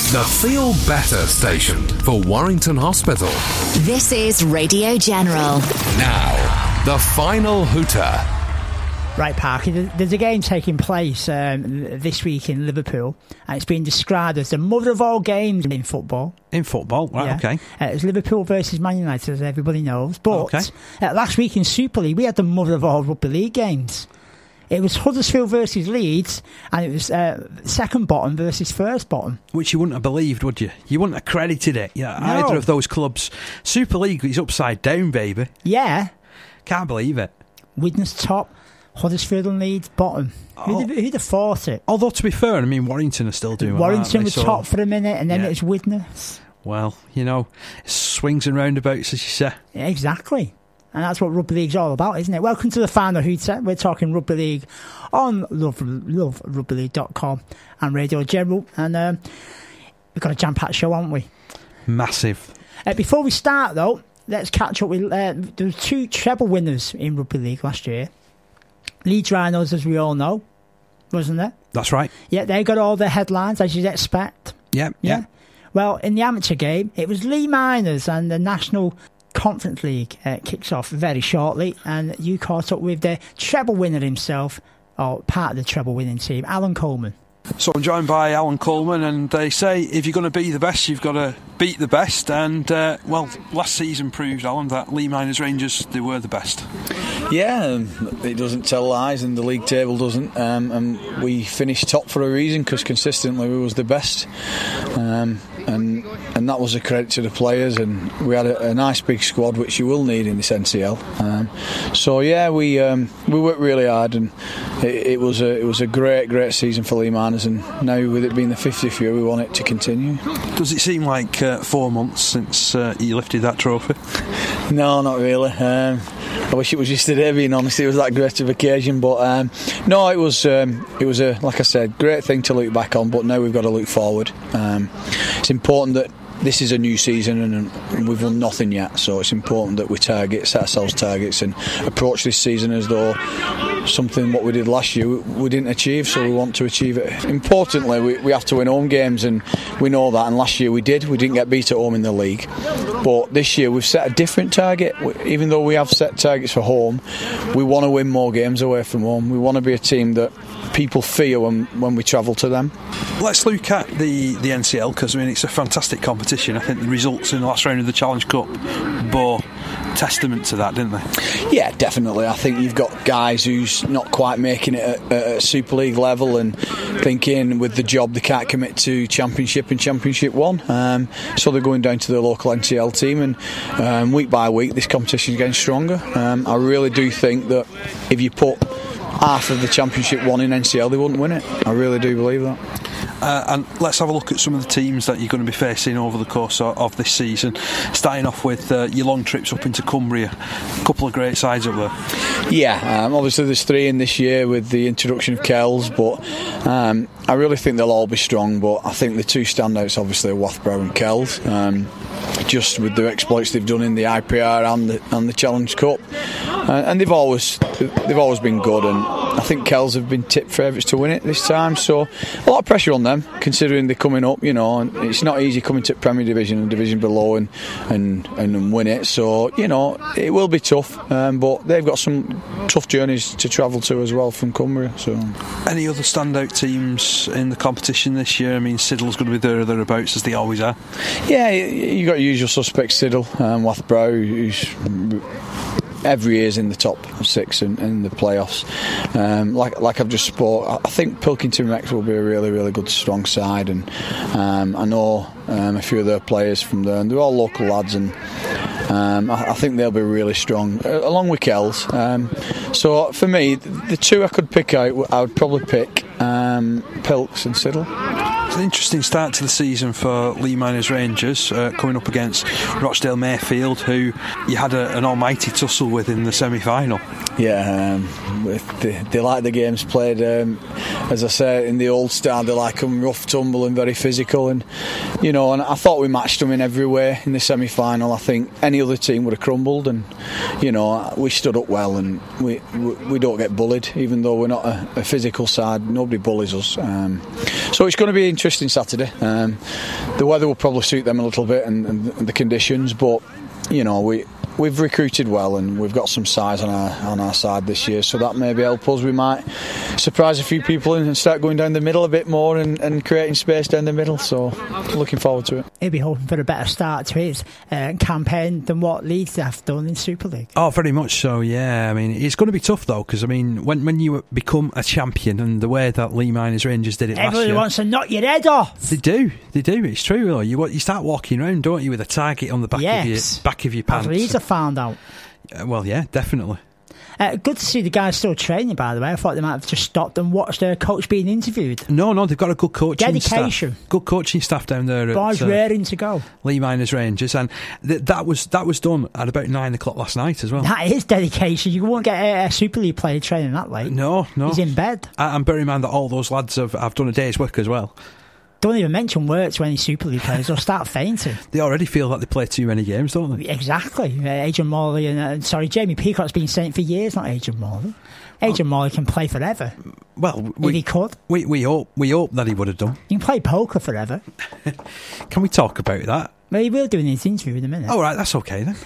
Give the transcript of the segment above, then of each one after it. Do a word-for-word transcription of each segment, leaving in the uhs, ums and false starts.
The Feel Better station for Warrington Hospital. This is Radio General. Now, the final hooter. Right, Parky, there's a game taking place um, this week in Liverpool, and it's been described as the mother of all games in football. In football, right, yeah. okay. Uh, it's Liverpool versus Man United, as everybody knows. But okay. uh, last week in Super League, we had the mother of all rugby league games. It was Huddersfield versus Leeds, and it was uh, second bottom versus first bottom. Which you wouldn't have believed, would you? You wouldn't have credited it. Yeah, no. Either of those clubs. Super League is upside down, baby. Yeah. Can't believe it. Widnes top, Huddersfield and Leeds bottom. Oh. Who'd, have, who'd have thought it? Although, to be fair, I mean, Warrington are still doing well. Warrington was so, top for a minute, and then yeah. it was Widnes. Well, you know, swings and roundabouts, as you say. Yeah, exactly. And that's what rugby league's all about, isn't it? Welcome to the final hooter. We're talking rugby league on love, love rugby league dot com and Radio General. And um, we've got a jam-packed show, haven't we? Massive. Uh, before we start, though, let's catch up with... Uh, there were two treble winners in rugby league last year. Leeds Rhinos, as we all know, wasn't there? That's right. Yeah, they got all the headlines, as you'd expect. Yeah, yeah. yeah. Well, in the amateur game, it was Lee Miners and the National Conference League uh, kicks off very shortly, and you caught up with the treble winner himself, or part of the treble winning team, Alan Coleman. So I'm joined by Alan Coleman, and they say if you're going to be the best, you've got to beat the best. And uh, well, last season proved, Alan, that Lee Miners Rangers, they were the best. Yeah, um, it doesn't tell lies, and the league table doesn't. Um, and we finished top for a reason, because consistently we was the best. Um, and and that was a credit to the players, and we had a, a nice big squad, which you will need in this N C L. Um, so yeah, we um, we worked really hard, and it, it was a it was a great great season for Lee Miners, and now with it being the fiftieth year, we want it to continue. Does it seem like uh, four months since uh, you lifted that trophy? No, not really. Um, I wish it was yesterday, being honest. It was that great of occasion, but um, no, it was um, it was a like I said, great thing to look back on. But now we've got to look forward. Um, it's important that this is a new season, and, and we've won nothing yet. So it's important that we target, set ourselves targets, and approach this season as though something what we did last year we, we didn't achieve. So we want to achieve it. Importantly, we, we have to win home games, and we know that. And last year we did. We didn't get beat at home in the league. But this year we've set a different target. Even though we have set targets for home, we want to win more games away from home. We want to be a team that people fear when, when we travel to them. Let's look at the, the N C L, because I mean it's a fantastic competition. I think the results in the last round of the Challenge Cup bore testament to that, didn't they? Yeah, definitely. I think you've got guys who's not quite making it at, at Super League level, and thinking with the job they can't commit to Championship and Championship One, um, so they're going down to the local N C L team, and um, week by week this competition is getting stronger. um, I really do think that if you put half of the Championship One in N C L, they wouldn't win it. I really do believe that. Uh, and let's have a look at some of the teams that you're going to be facing over the course of, of this season. Starting off with uh, your long trips up into Cumbria. A couple of great sides up there. Yeah, um, obviously there's three in this year with the introduction of Kells, but um, I really think they'll all be strong. But I think the two standouts obviously are Wathborough and Kells. Um, just with the exploits they've done in the I P R and the, and the Challenge Cup, uh, and they've always they've always been good. And I think Kells have been tipped favourites to win it this time, so a lot of pressure on them considering they're coming up. You know, and it's not easy coming to Premier Division and Division below and and, and win it. So you know it will be tough, um, but they've got some tough journeys to travel to as well from Cumbria. So, any other standout teams in the competition this year? I mean, Siddle's going to be there or thereabouts, as they always are. Yeah, you got your usual suspects, Siddle, um, Wathborough, who's every year's in the top six in, in the playoffs. Um, like like I've just spoke, I think Pilkington Rex will be a really really good strong side, and um, I know um, a few of their players from there, and they're all local lads, and um, I, I think they'll be really strong, uh, along with Kells. Um, so for me, the two I could pick out, I would probably pick um, Pilks and Siddle. It's an interesting start to the season for Lee Miners Rangers, uh, coming up against Rochdale Mayfield, who you had a, an almighty tussle with in the semi-final. Yeah, um, they, they like the games played, um, as I say, in the old style. They like them rough, tumble and very physical, and you know, and I thought we matched them in every way in the semi-final. I think any other team would have crumbled, and you know, we stood up well, and we we, we don't get bullied, even though we're not a, a physical side. Nobody bullies us, um, so it's going to be interesting interesting Saturday. Um, the weather will probably suit them a little bit, and, and the conditions, but you know we. We've recruited well, and we've got some size on our on our side this year, so that maybe help us. We might surprise a few people and start going down the middle a bit more and, and creating space down the middle. So, looking forward to it. He'll be hoping for a better start to his uh, campaign than what Leeds have done in Super League. Oh, very much so. Yeah, I mean, it's going to be tough though, because I mean, when when you become a champion, and the way that Lee Miners Rangers did it Everybody last year, wants to knock your head off. They do, they do. It's true though. You you start walking around, don't you, with a target on the back yes. of your back of your pants. As Leeds have found out. Uh, well, yeah, definitely. Uh, good to see the guys still training, by the way. I thought they might have just stopped and watched their coach being interviewed. No, no, they've got a good coaching Dedication. staff. Good coaching staff down there. Boys at, uh, raring to go. Lee Miners Rangers, and th- that was that was done at about nine o'clock last night as well. That is dedication. You won't get a, a Super League player training that late. No, no. He's in bed. And bear in mind that all those lads have, have done a day's work as well. Don't even mention work to any Super League players. They'll start fainting. They already feel that they play too many games, don't they? Exactly. Uh, Adrian Morley and uh, sorry, Jamie Peacock's been saying for years, not Adrian Morley. Adrian oh. Morley can play forever. Well, we, if he could, we we hope we hope that he would have done. He can play poker forever. Can we talk about that? Well, he will do in his interview in a minute. All right, that's okay then.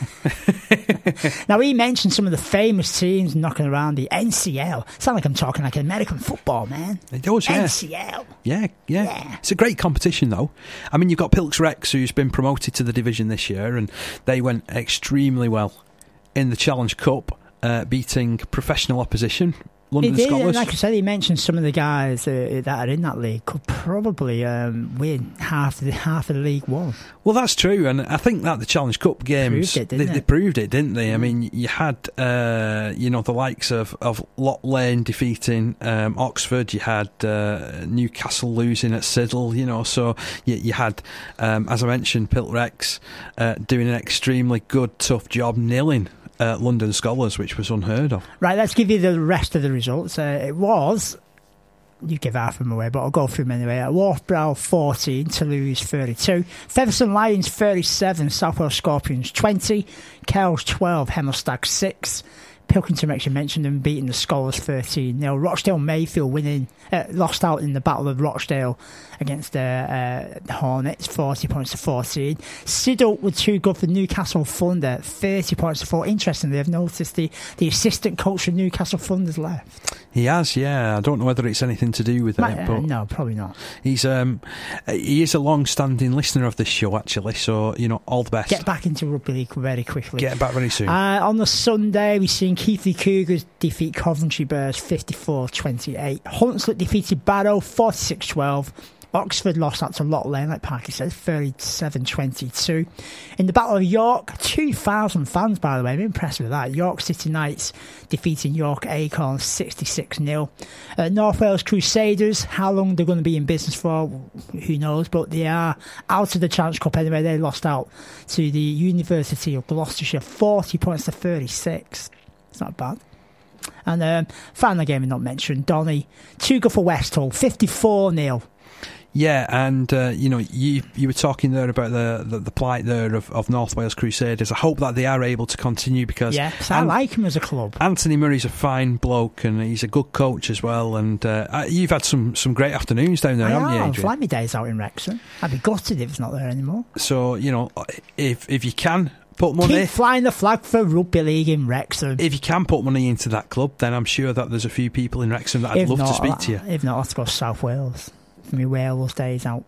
Now, he mentioned some of the famous teams knocking around the N C L. Sound like I'm talking like American football, man. It does, yeah. N C L. Yeah, yeah, yeah. It's a great competition, though. I mean, you've got Pilks Rex, who's been promoted to the division this year, and they went extremely well in the Challenge Cup, uh, beating professional opposition. London he did, Scholars. like I said, he mentioned some of the guys uh, that are in that league could probably um, win half of the half of the League One. Well, that's true, and I think that the Challenge Cup games proved it, they, they they proved it, didn't they? Mm. I mean, you had uh, you know the likes of of Lock Lane defeating um, Oxford. You had uh, Newcastle losing at Siddle. You know, so you, you had, um, as I mentioned, Pilks Rex uh, doing an extremely good, tough job nailing Uh, London Scholars, which was unheard of. Right, let's give you the rest of the results. Uh, it was, you give half of them away, but I'll go through them anyway. Uh, Wharfbrow fourteen, Toulouse thirty-two, Featherstone Lions thirty-seven, Southwell Scorpions twenty, Kells twelve, Hemel six, Pilkington, actually mentioned them beating the Scholars thirteen nil. Rochdale Mayfield winning, uh, lost out in the Battle of Rochdale against the uh, uh, Hornets, forty points to fourteen. Siddle were too good for Newcastle Thunder, thirty points to four. Interestingly, I've noticed the, the assistant coach of Newcastle Thunder's left. He has, yeah. I don't know whether it's anything to do with Might, it, uh, but no, probably not. He's um, he is a long-standing listener of this show, actually. So you know, all the best. Get back into rugby league very quickly. Get back very soon. Uh, on the Sunday, we've seen Keighley Cougars defeat Coventry Bears fifty-four twenty-eight. Hunslet defeated Barrow forty-six twelve. Oxford lost out to Lock Lane, like Parky says, thirty-seven twenty-two. In the Battle of York, two thousand fans, by the way. I'm impressed with that. York City Knights defeating York Acorns sixty-six nil. Uh, North Wales Crusaders, how long they're going to be in business for, who knows, but they are out of the Challenge Cup anyway. They lost out to the University of Gloucestershire, forty points to thirty-six. It's not bad. And um, final game not mentioned, Donny, two go for Westhull, fifty-four nil. Yeah, and uh, you know, you you were talking there about the, the, the plight there of, of North Wales Crusaders. I hope that they are able to continue because yeah, I like him as a club. Anthony Murray's a fine bloke and he's a good coach as well. And uh, you've had some, some great afternoons down there, I haven't have. you, Adrian? I've my days out in Wrexham. I'd be gutted if it's not there anymore. So you know, if if you can put money, keep flying the flag for rugby league in Wrexham. If you can put money into that club, then I'm sure that there's a few people in Wrexham that I'd if love not, to speak to you. If not, I'll have to go to South Wales. My Wales days out.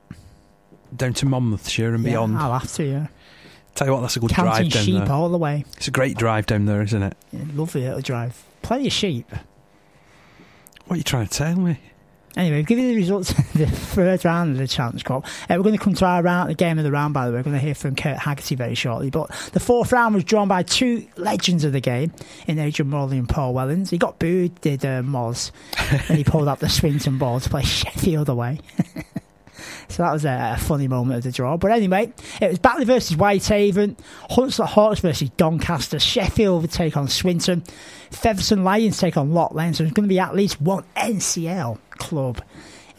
Down to Monmouthshire and yeah, beyond. I'll have to, yeah. Tell you what, that's a good Counting drive down sheep there. all the way. It's a great drive down there, isn't it? Yeah, lovely little drive. Plenty of sheep. What are you trying to tell me? Anyway, we've given you the results of the third round of the Challenge Cup. Uh, we're going to come to our round, the game of the round, by the way. We're going to hear from Kurt Haggerty very shortly. But the fourth round was drawn by two legends of the game in Adrian Morley and Paul Wellens. He got booed, did uh, Moz, and he pulled out the Swinton ball to play Sheffield away. So that was a, a funny moment of the draw. But anyway, it was Batley versus Whitehaven, Hunslet Hawks versus Doncaster, Sheffield would take on Swinton, Featherstone Lions take on Lock Lane. So there's going to be at least one N C L club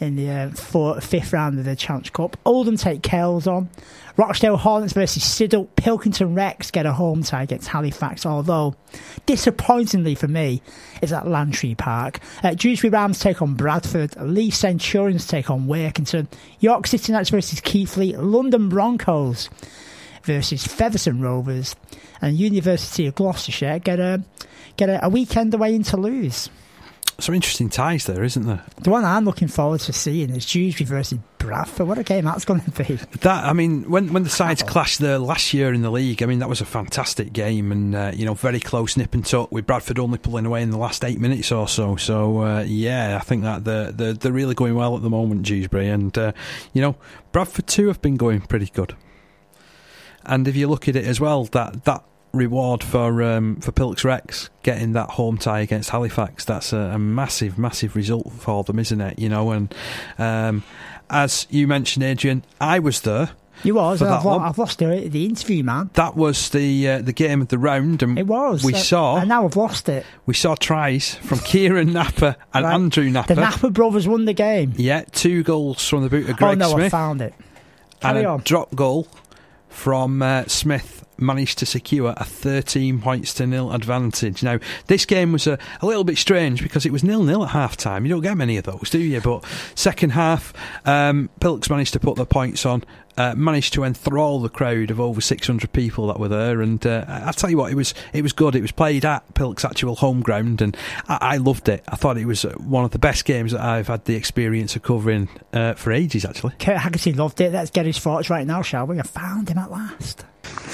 in the uh, fourth, fifth round of the Challenge Cup. Oldham take Kells on. Rochdale Hornets versus Siddle. Pilkington Rex get a home tie against Halifax, although disappointingly for me it's at Lantry Park. Uh, Dewsbury Rams take on Bradford. Leaf Centurions take on Workington. York City Knights versus Keighley. London Broncos versus Featherstone Rovers. And University of Gloucestershire get a get a, a weekend away in Toulouse. Some interesting ties there, isn't there? The one I'm looking forward to seeing is Dewsbury versus Bradford. What a game that's going to be. That, I mean, when when the sides clashed there last year in the league, I mean, that was a fantastic game and, uh, you know, very close nip and tuck with Bradford only pulling away in the last eight minutes or so. So, uh, yeah, I think that they're, they're, they're really going well at the moment, Dewsbury. And, uh, you know, Bradford too have been going pretty good. And if you look at it as well, that... that reward for um, for Pilks Rex getting that home tie against Halifax, that's a, a massive massive result for them, isn't it? You know, and um, as you mentioned, Adrian, I was there. You was. I've, lo- I've lost the, the interview, man. That was the uh, the game of the round, and it was. We uh, saw, and now I've lost it. We saw tries from Kieran Napper and right. Andrew Napper. The Napper brothers won the game. Yeah, two goals from the boot of Greg oh, no, Smith. I found it. Carry and a on. drop goal from uh, Smith. Managed to secure a thirteen points to nil advantage. Now, this game was a, a little bit strange because it was nil nil at half time. You don't get many of those, do you? But second half, um, Pilks managed to put the points on, uh, managed to enthrall the crowd of over six hundred people that were there. And uh, I'll tell you what, it was it was good. It was played at Pilks' actual home ground, and I, I loved it. I thought it was one of the best games that I've had the experience of covering uh, for ages, actually. Kurt Haggerty loved it. Let's get his thoughts right now, shall we? I found him at last.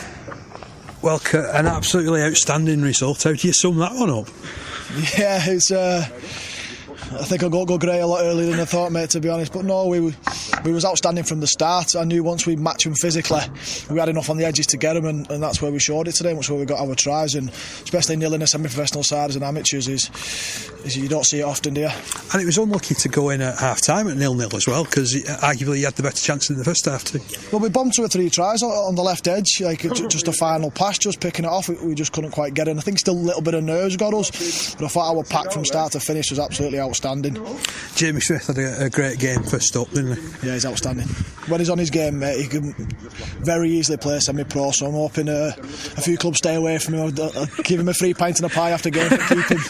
Well, Kurt, an absolutely outstanding result. How do you sum that one up? Yeah, it's. Uh, I think I got go grey a lot earlier than I thought, mate, to be honest. But no, we we was outstanding from the start. I knew once we matched them physically, we had enough on the edges to get them, and, and that's where we showed it today. That's where we got our tries, and especially nil in a semi-professional side as an amateurs is, is you don't see it often, do you? And it was unlucky to go in at half time at nil nil as well, because arguably you had the better chance in the first half too. Well, we bombed two or three tries on, on the left edge, like just a final pass, just picking it off. We, we just couldn't quite get it. And I think still a little bit of nerves got us, but I thought our pack from start to finish was absolutely outstanding. Jamie Smith had a, a great game first up, didn't he? Yeah, he's outstanding. When he's on his game, mate, he can very easily play semi-pro, so I'm hoping uh, a few clubs stay away from him. I'll, I'll give him a free pint and a pie after game for keeping.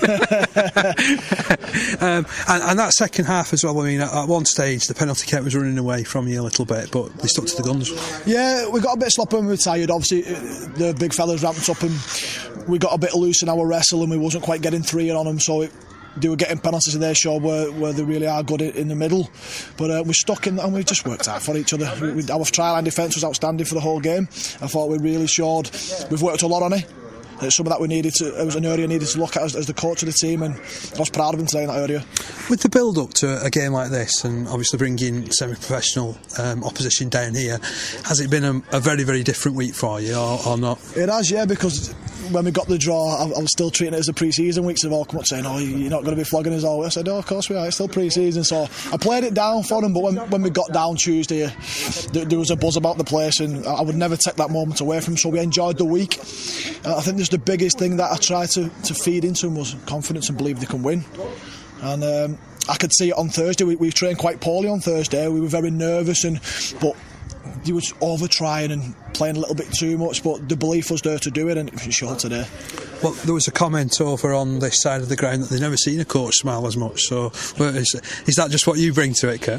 um, and, and that second half as well, I mean, at, at one stage the penalty count was running away from you a little bit, but they stuck to the guns. Yeah, we got a bit sloppy when we were tired. Obviously, the big fellas ramped up and we got a bit loose in our wrestle and we wasn't quite getting three on them, so it, they were getting penalties in their show where, where they really are good in the middle, but uh, we stuck in and we just worked hard for each other. We, we, our try line defence was outstanding for the whole game. I thought we really showed we've worked a lot on it. It's something that we needed to, it was an area I needed to look at as, as the coach of the team, and I was proud of him today in that area. With the build up to a game like this and obviously bringing semi-professional um, opposition down here, has it been a, a very very different week for you or, or not? It has, yeah, because when we got the draw I, I was still treating it as a pre-season week, so they've all come up saying, oh, you're not going to be flogging us all. I said, oh, of course we are, it's still pre-season. So I played it down for them, but when, when we got down Tuesday there, there was a buzz about the place and I would never take that moment away from them, so we enjoyed the week. uh, I think there's the biggest thing that I tried to, to feed into them was confidence and believe they can win. And um, I could see it on Thursday. We, we trained quite poorly on Thursday. We were very nervous, and but he was over trying and playing a little bit too much, but the belief was there to do it, and it was showed today. Well, there was a comment over on this side of the ground that they've never seen a coach smile as much, so well, is, is that just what you bring to it, Kurt?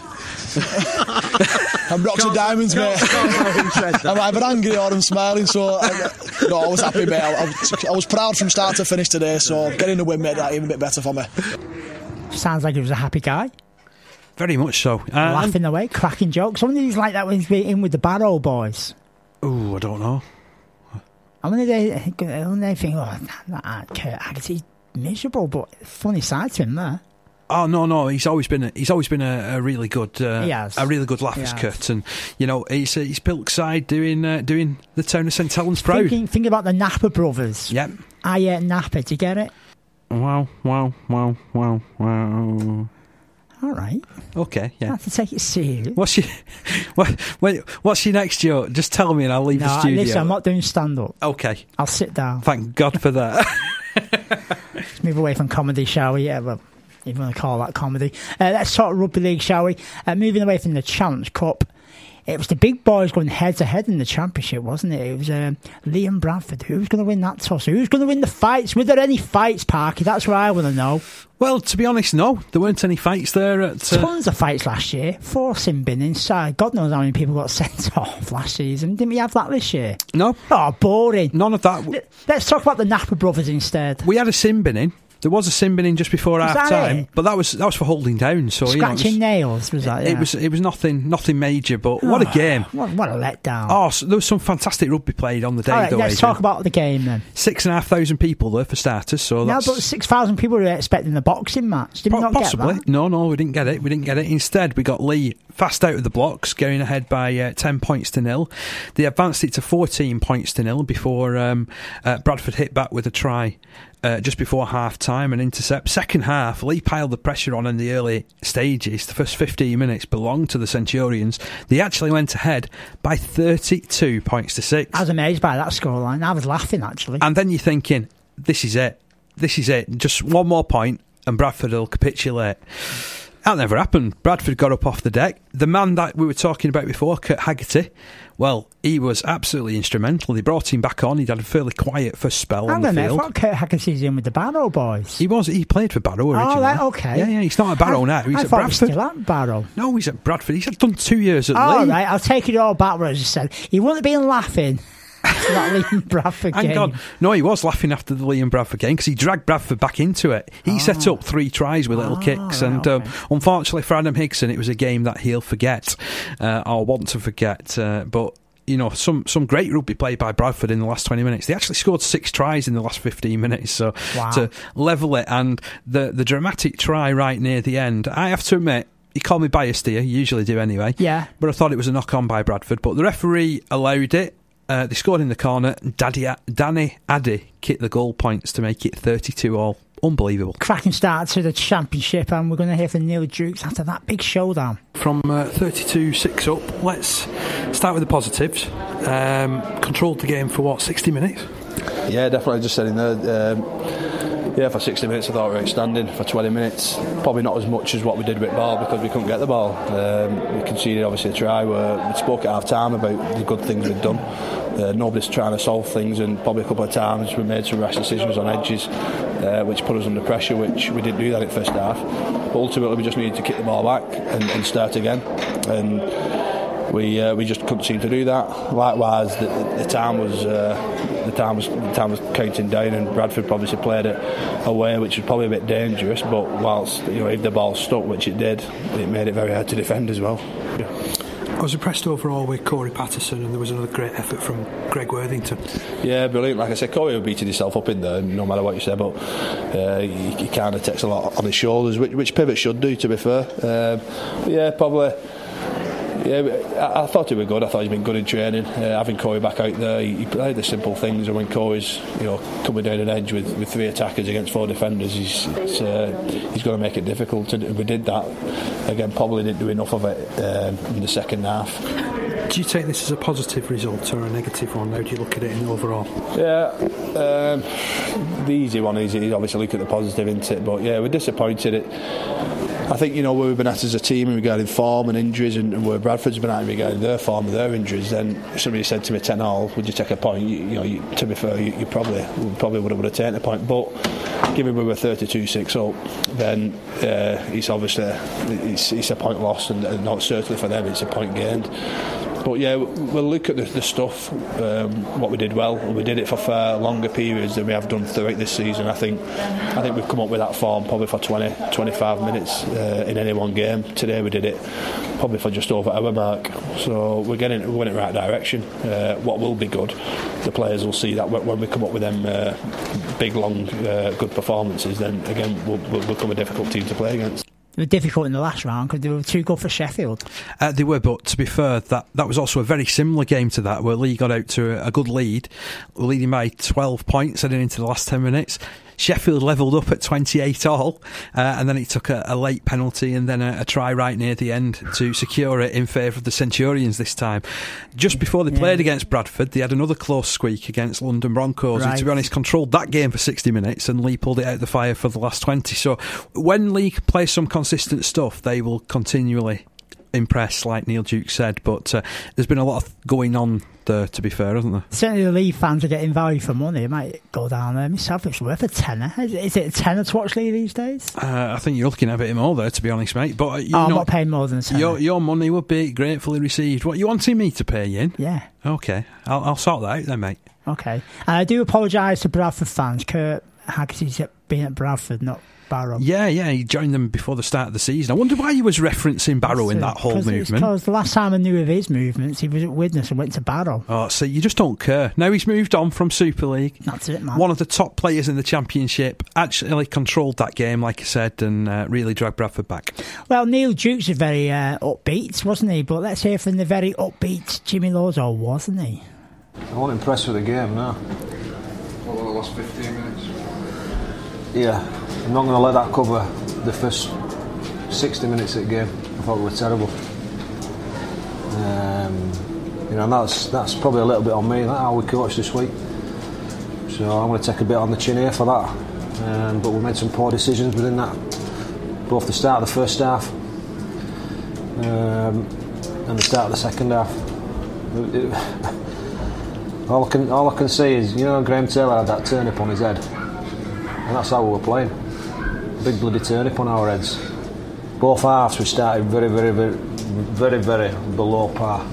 I'm rocks and diamonds, mate. I'm either angry or I'm smiling, so I, no, I was happy, mate. I, I, was, I was proud from start to finish today, so getting the win made that even a bit better for me. Sounds like he was a happy guy. Very much so. Uh, Laughing away, cracking jokes. Some of these like that when he's in with the Barrow boys. Oh, I don't know. I mean, they, when they think, oh, that Kurt Haggerty's miserable, but funny side to him there. Oh no, no, he's always been a, he's always been a, a really good uh, he has. a really good laugh as Kurt, and you know he's he's Pilk's side doing uh, doing the town of St Helens proud. Thinking, think about the Napper brothers. Yep. I uh, Napper. Do you get it? Wow, wow, wow, wow, wow. All right. Okay, yeah. I have to take it serious. What's your what, wait, what's your next joke? Just tell me and I'll leave no, the studio. Listen, I'm not doing stand-up. Okay. I'll sit down. Thank God for that. Let's move away from comedy, shall we? Yeah, well, if you want to call that comedy. Uh, let's talk rugby league, shall we? Uh, moving away from the Challenge Cup. It was the big boys going head to head in the championship, wasn't it? It was uh, Lee and Bradford. Who's going to win that toss? Who's going to win the fights? Were there any fights, Parky? That's what I want to know. Well, to be honest, no. There weren't any fights there. At, uh... Tons of fights last year. Four sin binnings. God knows how many people got sent off last season. Didn't we have that this year? No. Oh, boring. None of that. Let's talk about the Napa brothers instead. We had a sin binning. There was a sin binning just before was half time, but that was that was for holding down. So scratching you know, it was, nails was that? Yeah. It was it was nothing nothing major, but oh, what a game! What, what a letdown! Oh, so there was some fantastic rugby played on the day. All right, though, let's Adrian. talk about the game then. Six and a half thousand people there for starters. So no, that's... but six thousand people were expecting the boxing match. Did we not possibly. get that? No, no, we didn't get it. We didn't get it. Instead, we got Lee fast out of the blocks, going ahead by uh, ten points to nil. They advanced it to fourteen points to nil before um, uh, Bradford hit back with a try. Uh, just before half time, an intercept. Second half, Lee piled the pressure on in the early stages. The first fifteen minutes belonged to the Centurions. They actually went ahead by thirty-two points to six. I was amazed by that scoreline. I was laughing, actually. And then you're thinking, this is it. This is it. Just one more point and Bradford will capitulate. That never happened. Bradford got up off the deck. The man that we were talking about before, Kurt Haggerty, well, he was absolutely instrumental. They brought him back on. He'd had a fairly quiet first spell Hang on the on field. I thought Kurt Haggerty's in with the Barrow boys. He was. He played for Barrow originally. Oh, right, okay. Yeah, yeah. He's not at Barrow I, now. He's I at thought Bradford. He was still at Barrow. No, he's at Bradford. He's done two years at oh, Lee. Right, I'll take it all back what I just said. He wouldn't have been laughing after that Lee and Bradford Hang game. on. No, he was laughing after the Lee and Bradford game because he dragged Bradford back into it. He oh. set up three tries with little oh, kicks, right, and okay. um, unfortunately for Adam Higson, it was a game that he'll forget uh, or want to forget. Uh, but you know, some some great rugby played by Bradford in the last twenty minutes. They actually scored six tries in the last fifteen minutes, so wow. to level it, and the the dramatic try right near the end, I have to admit, you call me biased here, you usually do anyway, yeah. but I thought it was a knock-on by Bradford, but the referee allowed it. Uh, they scored in the corner. Daddy, Danny Addy kicked the goal points to make it thirty-two all. Unbelievable. Cracking start to the championship, and we're going to hear from Neil Dukes after that big showdown. From uh, thirty-two six up, let's start with the positives. Um, controlled the game for what, sixty minutes? Yeah, definitely. Just said in there. Um, yeah, for sixty minutes I thought we were outstanding. For twenty minutes, probably not as much as what we did with ball because we couldn't get the ball. Um, we conceded obviously a try. Where we spoke at half time about the good things we'd done. Uh, nobody's trying to solve things, and probably a couple of times we made some rash decisions on edges, uh, which put us under pressure. Which we didn't do that in the first half. But ultimately, we just needed to kick the ball back and, and start again. And we uh, we just couldn't seem to do that. Likewise, the, the time was uh, the time was the time was counting down, and Bradford obviously played it away, which was probably a bit dangerous. But whilst you know if the ball stuck, which it did, it made it very hard to defend as well. Yeah. I was impressed overall with Corey Patterson, and there was another great effort from Greg Worthington. Yeah, brilliant. Like I said, Corey was beating himself up in there, no matter what you say, but uh, he, he kind of takes a lot on his shoulders, which, which Pivot should do, to be fair. Um, yeah, probably. Yeah, I, I thought he was good. I thought he's been good in training. Uh, having Corey back out there, he, he played the simple things. And when Corey's, you know, coming down an edge with, with three attackers against four defenders, he's uh, he's going to make it difficult. And we did that again. Probably didn't do enough of it um, in the second half. Do you take this as a positive result or a negative one? How do you look at it in overall? Yeah, um, the easy one is, is obviously look at the positive into it. But yeah, we're disappointed. It. I think, you know, where we've been at as a team regarding form and injuries, and, and where Bradford's been at regarding their form and their injuries, then if somebody said to me ten all, would you take a point? You, you know, you, to be fair, you, you probably probably would have, would have taken a point. But given we were thirty-two six up, then uh, it's obviously it's, it's a point lost, and, and not certainly for them, it's a point gained. But yeah, we'll look at the, the stuff, um, what we did well. We did it for far longer periods than we have done throughout this season. I think I think we've come up with that form probably for twenty, twenty-five minutes uh, in any one game. Today we did it probably for just over our mark. So we're getting we're going in the right direction. Uh, what will be good, the players will see that when we come up with them uh, big, long, uh, good performances, then again we'll, we'll become a difficult team to play against. They were difficult in the last round because they were too good for Sheffield. Uh, they were, but to be fair, that, that was also a very similar game to that, where Lee got out to a, a good lead, leading by twelve points heading into the last ten minutes. Sheffield levelled up at twenty-eight all, uh, and then it took a, a late penalty and then a, a try right near the end to secure it in favour of the Centurions this time. Just before they yeah. played against Bradford, they had another close squeak against London Broncos, right. who, to be honest, controlled that game for sixty minutes, and Lee pulled it out of the fire for the last twenty. So when Lee plays some consistent stuff, they will continually impress, like Neil Duke said, but uh, there's been a lot of going on there, to be fair, hasn't there? Certainly the Lee fans are getting value for money. It might go down there myself. It's worth a tenner. Is, is it a tenner to watch Lee these days? Uh, I think you're looking at a bit more there, to be honest, mate. But uh, you oh, know, I'm not paying more than a tenner. Your, your money would be gratefully received. What, you wanting me to pay you in? Yeah. Okay, I'll, I'll sort that out then, mate. Okay. And I do apologise to Bradford fans. Kurt Haggerty's been at Bradford, not Barrow. Yeah, yeah, he joined them before the start of the season. I wonder why he was referencing Barrow in that whole movement. Because the last time I knew of his movements, he was at Widnes and went to Barrow. Oh, so you just don't care. Now he's moved on from Super League. That's it, man. One of the top players in the Championship, actually controlled that game, like I said, and uh, really dragged Bradford back. Well, Neil Duke's a very uh, upbeat, wasn't he? But let's hear from the very upbeat Jimmy Lawes, or wasn't he? I wasn't impressed with the game, no. What about the last fifteen minutes? Yeah. I'm not going to let that cover the first sixty minutes of the game. I thought we were terrible. Um, you know, and that's that's probably a little bit on me, that's how we coached this week. So I'm going to take a bit on the chin here for that. Um, but we made some poor decisions within that, both the start of the first half um, and the start of the second half. It, it, all I can all I can say is, you know, Graham Taylor had that turnip on his head, and that's how we were playing. Big bloody turnip on our heads. Both halves we started very, very, very, very, very below par.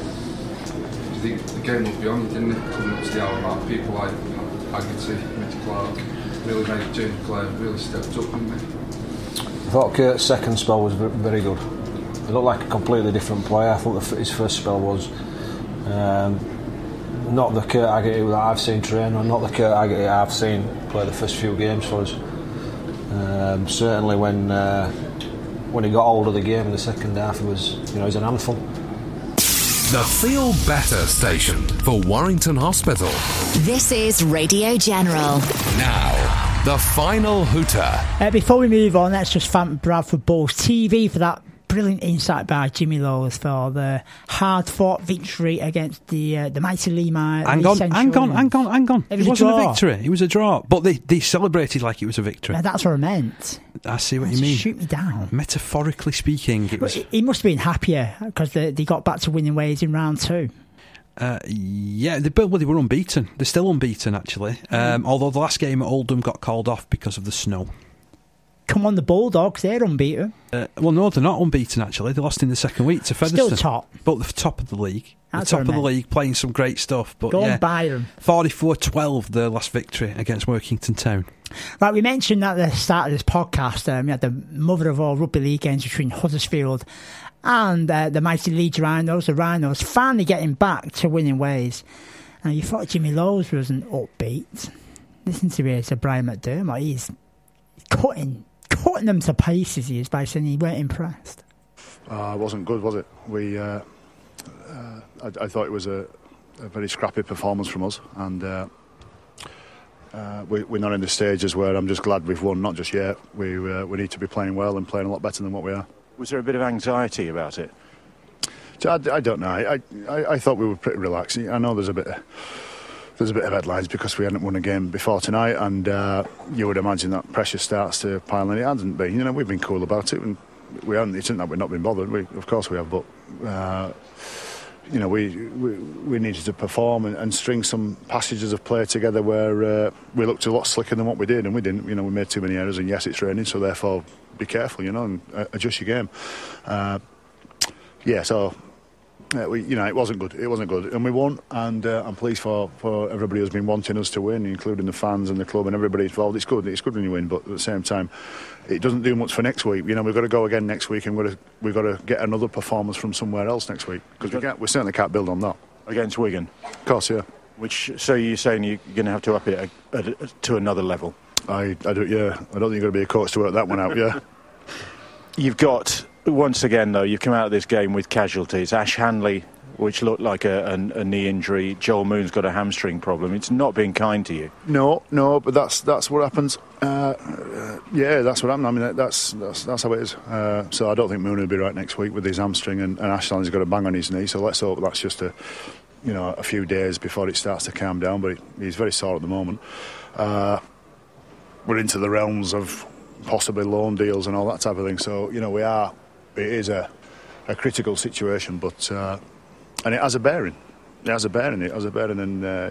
Do you think the game was beyond, didn't it? Coming up to the hour mark, people like Haggerty, Mitch Clark, really made James Clare really stepped up, didn't they? I thought Kurt's second spell was very good. He looked like a completely different player. I thought his first spell was um, not the Kurt Haggerty that I've seen train, or not the Kurt Haggerty I've seen play the first few games for us. Um, certainly when uh, when he got hold of the game in the second half, he was, you know, he was an anthem. The Feel Better station for Warrington Hospital. This is Radio General. Now, the final hooter. Uh, before we move on, let's just thank Bradford Bulls T V for that brilliant insight by Jimmy Lawes for the hard-fought victory against the uh, the mighty Lee Mine. Hang on, hang on, hang on, hang on. It, was it wasn't a, a victory. It was a draw. But they, they celebrated like it was a victory. Yeah, that's what I meant. I see what That's you mean. Shoot me down. Metaphorically speaking, it was. Well, he must have been happier because they, they got back to winning ways in round two. Uh, yeah, they, well, they were unbeaten. They're still unbeaten, actually. Um, mm. Although the last game at Oldham got called off because of the snow. Come on, the Bulldogs, they're unbeaten. Uh, well, no, they're not unbeaten, actually. They lost in the second week to Featherstone. Still top. But the top of the league. That's the top of the league, playing some great stuff. But Go yeah, and buy them. forty-four twelve, their last victory against Workington Town. Right, we mentioned at the start of this podcast, um, we had the mother of all rugby league games between Huddersfield and uh, the mighty Leeds Rhinos. The Rhinos finally getting back to winning ways. And you thought Jimmy Lawes wasn't upbeat. Listen to me, to Brian McDermott. He's cutting, cutting them to pieces, he is, by saying he weren't impressed. Uh, it wasn't good, was it? We, uh, uh, I, I thought it was a, a very scrappy performance from us, and uh, uh, we, we're not in the stages where I'm just glad we've won. Not just yet. We uh, we need to be playing well and playing a lot better than what we are. Was there a bit of anxiety about it? I, I don't know. I, I I thought we were pretty relaxed. I know there's a bit of, there's a bit of headlines because we hadn't won a game before tonight, and uh, you would imagine that pressure starts to pile in. It hasn't been. You know, we've been cool about it, and we haven't. It's not that we've not been bothered. We, of course, we have, but. Uh, You know, we, we we needed to perform and, and string some passages of play together where uh, we looked a lot slicker than what we did, and we didn't. You know, we made too many errors, and yes, it's raining, so therefore be careful, you know, and uh, adjust your game. Uh, yeah, so uh, we, you know, it wasn't good. It wasn't good, and we won. And uh, I'm pleased for, for everybody who's been wanting us to win, including the fans and the club and everybody involved. It's good. It's good when you win, but at the same time, it doesn't do much for next week. You know, we've got to go again next week, and we've got to, we've got to get another performance from somewhere else next week, because we can't, we certainly can't build on that. Against Wigan? Of course, yeah. Which, so you're saying you're going to have to up it at, at, to another level? I, I do, yeah. I don't think you're going to be a coach to work that one out, yeah. You've got, once again though, you've come out of this game with casualties. Ash Hanley which looked like a, a, a knee injury. Joel Moon's got a hamstring problem. It's not being kind to you. No, no, but that's that's what happens. Uh, uh, yeah, that's what happened. I mean, that's that's that's how it is. Uh, so I don't think Moon will be right next week with his hamstring, and, and Ashland's got a bang on his knee. So let's hope that's just a, you know, a few days before it starts to calm down. But he, he's very sore at the moment. Uh, we're into the realms of possibly loan deals and all that type of thing. So you know, we are. It is a, a critical situation, but. Uh, And it has a bearing. It has a bearing. It has a bearing, and uh,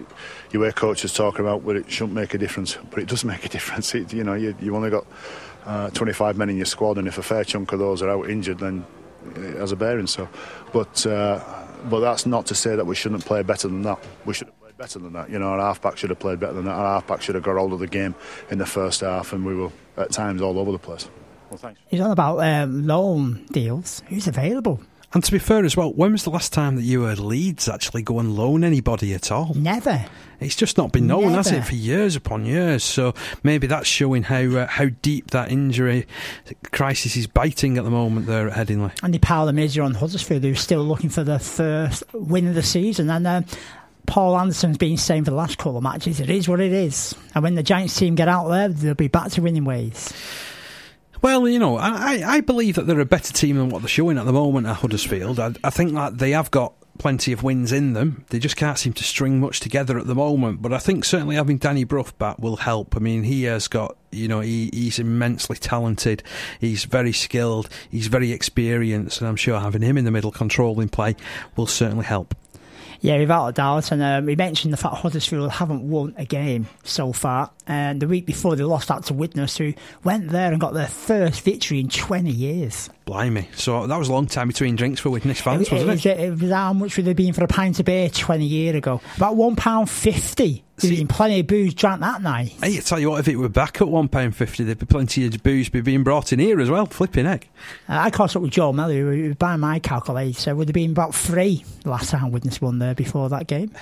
you hear coaches talking about well, it shouldn't make a difference, but it does make a difference. It, you know, you you only got uh, twenty-five men in your squad, and if a fair chunk of those are out injured, then it has a bearing. So, but uh, but that's not to say that we shouldn't play better than that. We should have played better than that. You know, our halfback should have played better than that. Our halfback should have got hold of the game in the first half, and we were at times all over the place. Well, thanks. He's on about um, loan deals. Who's available? And to be fair as well, when was the last time that you heard Leeds actually go and loan anybody at all? Never. It's just not been known, Never. has it, for years upon years? So maybe that's showing how uh, how deep that injury crisis is biting at the moment there at Headingley. Andy Powell Major on Huddersfield, who's still looking for the first win of the season. And uh, Paul Anderson's been saying for the last couple of matches, it is what it is. And when the Giants team get out there, they'll be back to winning ways. Well, you know, I, I believe that they're a better team than what they're showing at the moment at Huddersfield. I, I think that they have got plenty of wins in them. They just can't seem to string much together at the moment. But I think certainly having Danny Brough back will help. I mean, he has got, you know, he, he's immensely talented. He's very skilled. He's very experienced. And I'm sure having him in the middle controlling play will certainly help. Yeah, without a doubt. And um, we mentioned the fact Huddersfield haven't won a game so far. And the week before, they lost out to Widnes, who went there and got their first victory in twenty years. Blimey. So that was a long time between drinks for Widnes fans, it, wasn't it? it? It was, it was how much would they been for a pint of beer twenty years ago? About one pound fifty. There'd been plenty of booze drank that night. Hey, I tell you what, if it were back at one pound fifty, there'd be plenty of booze be being brought in here as well. Flipping heck. Uh, I caught up with Joe Melly, who was by my calculator, would have been about three last time Widnes won there before that game.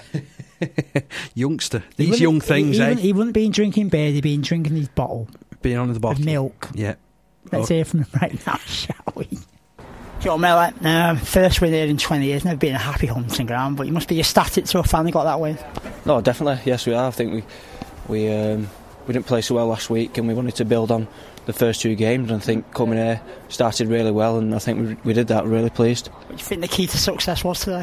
Youngster. These young things, he, he eh? Wouldn't, he wouldn't been drinking beer, he'd been drinking his bottle. Being on the bottle. Of milk. Yeah. Let's oh. hear from him right now, shall we? Joe Melly, um, first win here in twenty years, never been a happy hunting ground, but you must be ecstatic to have finally got that win. No, definitely, yes we are. I think we we um, we didn't play so well last week, and we wanted to build on the first two games, and I think coming here started really well, and I think we, we did that. Really pleased. What do you think the key to success was today?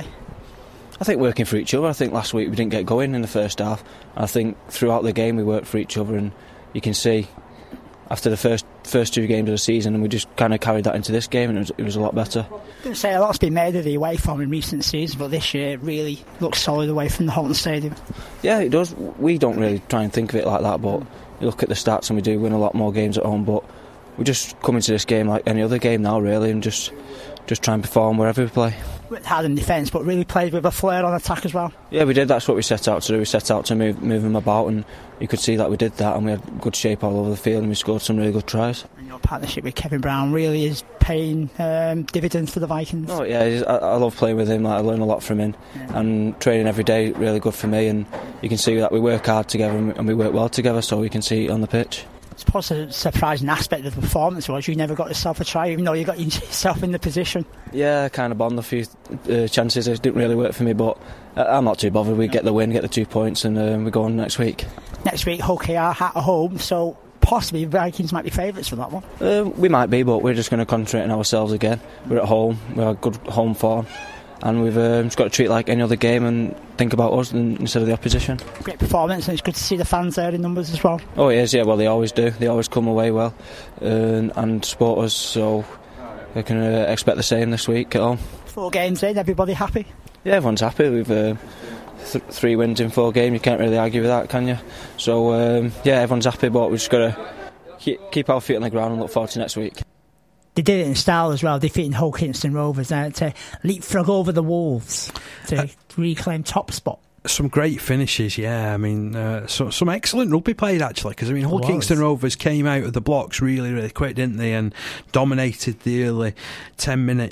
I think working for each other. I think last week we didn't get going in the first half. I think throughout the game we worked for each other, and you can see after the first first two games of the season, and we just kind of carried that into this game, and it was, it was a lot better. I was going to say a lot's been made of the away form in recent seasons, but this year it really looks solid away from the Holton Stadium. Yeah, it does. We don't really try and think of it like that, but you look at the stats and we do win a lot more games at home, but we just come into this game like any other game now, really, and just just try and perform wherever we play. Worked hard in defence, but really played with a flair on attack as well. Yeah, we did. That's what we set out to do. We set out to move, move them about, and you could see that we did that, and we had good shape all over the field, and we scored some really good tries. And your partnership with Kevin Brown really is paying um, dividends for the Vikings. Oh yeah, I, I love playing with him. Like, I learn a lot from him, yeah. And training every day really good for me. And you can see that we work hard together and we work well together, so we can see it on the pitch. I suppose a surprising aspect of the performance was you never got yourself a try, even though you got yourself in the position. Yeah, I kind of bombed a few uh, chances. It didn't really work for me, but I'm not too bothered. We get the win, get the two points, and uh, we go on next week. Next week, Hull K R at home, so possibly Vikings might be favourites for that one. Uh, we might be, but we're just going to concentrate on ourselves again. We're at home, we have good home form, and we've uh, just got to treat it like any other game and think about us instead of the opposition. Great performance, and it's good to see the fans there in numbers as well. Oh, it is, yeah, well, they always do. They always come away well uh, and support us, so we can uh, expect the same this week at home. Four games in, everybody happy? Yeah, everyone's happy. We've uh, th- three wins in four games. You can't really argue with that, can you? So, um, yeah, everyone's happy, but we've just got to keep, keep our feet on the ground and look forward to next week. They did it in style as well, defeating Hull Kingston Rovers uh, to leapfrog over the Wolves to uh, reclaim top spot. Some great finishes, yeah. I mean, uh, so, some excellent rugby played, actually, because I mean, Hull Kingston Rovers came out of the blocks really, really quick, didn't they, and dominated the early ten minutes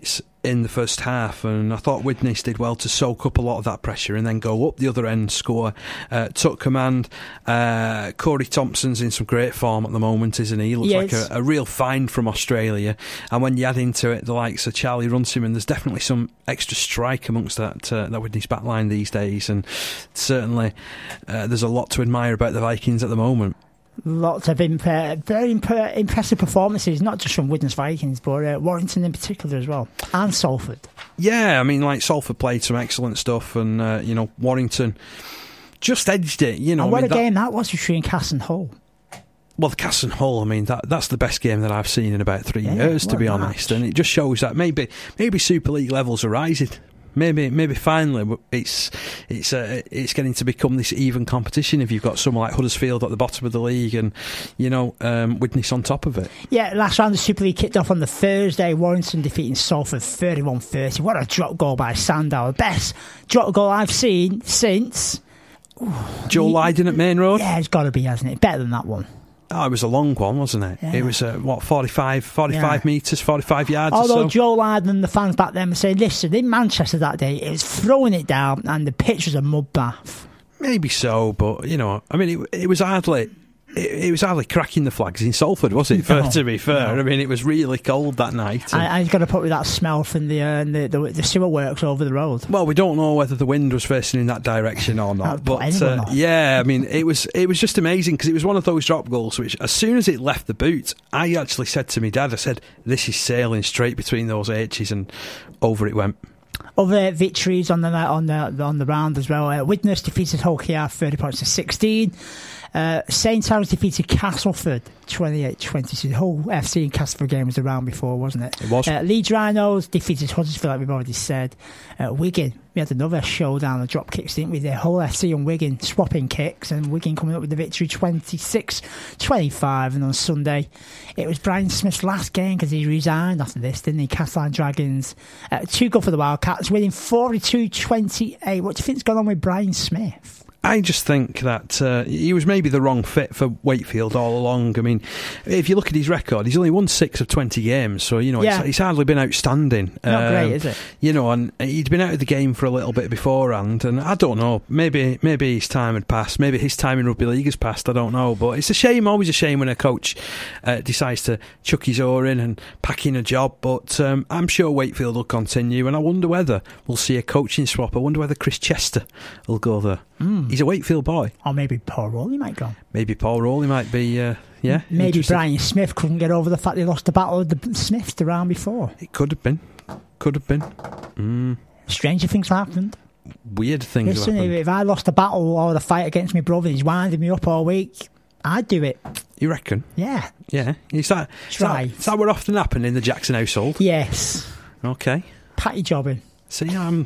in the first half, and I thought Widnes did well to soak up a lot of that pressure and then go up the other end, score, uh, took command. uh, Corey Thompson's in some great form at the moment, isn't he? He looks Yes. like a, a real find from Australia, and when you add into it the likes of Charlie Runciman, there's definitely some extra strike amongst that uh, that Widnes backline these days, and certainly uh, there's a lot to admire about the Vikings at the moment. Lots of imp- very imp- impressive performances, not just from Widnes Vikings, but uh, Warrington in particular as well, and Salford. Yeah, I mean, like Salford played some excellent stuff, and uh, you know, Warrington just edged it. You know, And what I mean, a that, game that was between Cass and Hull. Well, the Cass and Hull, I mean, that that's the best game that I've seen in about three Yeah, years, to what be a honest. match. And it just shows that maybe maybe Super League levels are rising. Maybe maybe finally it's it's uh, it's getting to become this even competition if you've got someone like Huddersfield at the bottom of the league and, you know, um, Widnes on top of it. Yeah, last round of Super League kicked off on the Thursday. Warrington defeating Salford thirty-one thirty. What a drop goal by Sandow. Best drop goal I've seen since... Ooh, Joe he, Lydon at Main Road? Yeah, it's got to be, hasn't it? Better than that one. Oh, it was a long one, wasn't it? Yeah. It was, uh, what, forty-five, forty-five Yeah. metres, forty-five yards Although or so? Joe Lydon and the fans back then were saying, listen, in Manchester that day, it was throwing it down and the pitch was a mud bath. Maybe so, but, you know, I mean, it, it was hardly... It, it was hardly cracking the flags in Salford, was it? No, to be fair, no. I mean, it was really cold that night. and- I, I got to put with that smell from the, uh, the, the the sewer works over the road. Well, we don't know whether the wind was facing in that direction or not, That'd put but anyone uh, off. yeah, I mean, it was it was just amazing because it was one of those drop goals which, as soon as it left the boot, I actually said to my dad, I said, "This is sailing straight between those H's," and over it went. Other victories on the on the on the round as well. Uh, Widnes defeated Hull K R thirty points to sixteen. Uh, Saint Helens defeated Castleford twenty-eight twenty-two. The whole F C and Castleford game was the round before, wasn't it? It was. Uh, Leeds Rhinos defeated Huddersfield, like we've already said. Uh, Wigan, we had another showdown of drop kicks, didn't we? The whole F C and Wigan swapping kicks, and Wigan coming up with the victory twenty-six twenty-five. And on Sunday, it was Brian Smith's last game because he resigned after this, didn't he? Castellan Dragons, uh, two goal for the Wildcats, winning forty-two twenty-eight. What do you think's gone on with Brian Smith? I just think that uh, he was maybe the wrong fit for Wakefield all along. I mean, if you look at his record, he's only won six of twenty games, so, you know, Yeah. it's, it's hardly been outstanding. Not Um, great, is it? You know, and he'd been out of the game for a little bit beforehand, and I don't know, maybe maybe his time had passed, maybe his time in rugby league has passed, I don't know, but it's a shame, always a shame when a coach uh, decides to chuck his oar in and pack in a job, but um, I'm sure Wakefield will continue, and I wonder whether we'll see a coaching swap. I wonder whether Chris Chester will go there. Mm. He's a Wakefield boy. Or maybe Paul Rowley might go. Maybe Paul Rowley might be, uh, yeah. Maybe interested. Brian Smith couldn't get over the fact he lost the battle of the Smiths the round before. It could have been. Could have been. Mm. Stranger things have happened. Weird things have Listen, if, happened. if I lost a battle or the fight against my brother, he's winding me up all week, I'd do it. You reckon? Yeah. Yeah. Is that, is Try. that, is that what often happened in the Jackson household? Yes. Okay. Patty jobbing. See, I'm,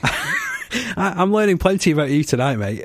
I, I'm learning plenty about you tonight, mate.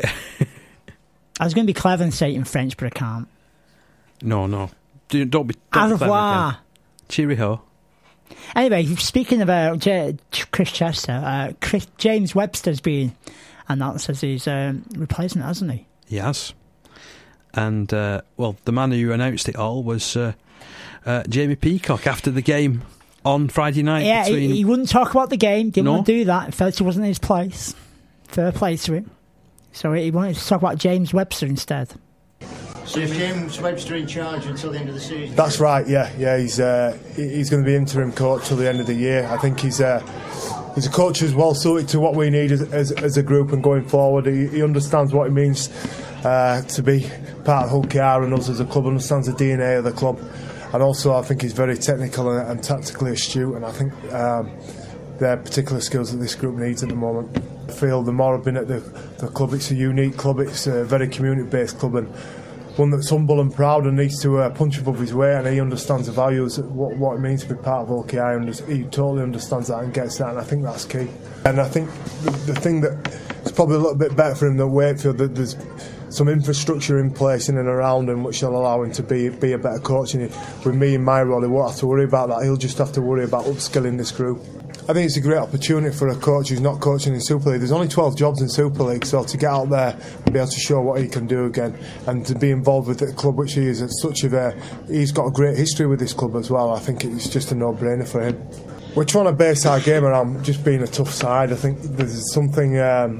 I was going to be clever and say it in French, but I can't. No, no. Do, don't be. Au Don't be clever revoir. again. Cheerio. Anyway, speaking about J- Chris Chester, uh, Chris, James Webster's been announced as his um, replacement, hasn't he? He has. And, uh, well, the man who announced it all was uh, uh, Jamie Peacock after the game on Friday night. Yeah, between... he, he wouldn't talk about the game, didn't No. want to do that, felt it wasn't his place. Fair play to him. So he wanted to talk about James Webster instead. So is James Webster in charge until the end of the season? That's right. Yeah, yeah. He's uh, he's going to be interim coach till the end of the year. I think he's uh, he's a coach who's well suited to what we need as, as, as a group and going forward. He, he understands what it means uh, to be part of Hull K R and us as a club. Understands the D N A of the club, and also I think he's very technical and, and tactically astute. And I think um, they're particular skills that this group needs at the moment. I feel the more I've been at the, the club, it's a unique club. It's a very community-based club and one that's humble and proud and needs to uh, punch above his weight, and he understands the values, what, what it means to be part of Hull K R, and he totally understands that and gets that, and I think that's key. And I think the, the thing that is probably a little bit better for him than Wakefield, that there's some infrastructure in place in and around him which will allow him to be be a better coach. And with me in my role, he won't have to worry about that. He'll just have to worry about upskilling this group. I think it's a great opportunity for a coach who's not coaching in Super League. There's only twelve jobs in Super League, so to get out there and be able to show what he can do again, and to be involved with the club which he is at such a, he's got a great history with this club as well. I think it's just a no-brainer for him. we're trying to base our game around just being a tough side. I think there's something um,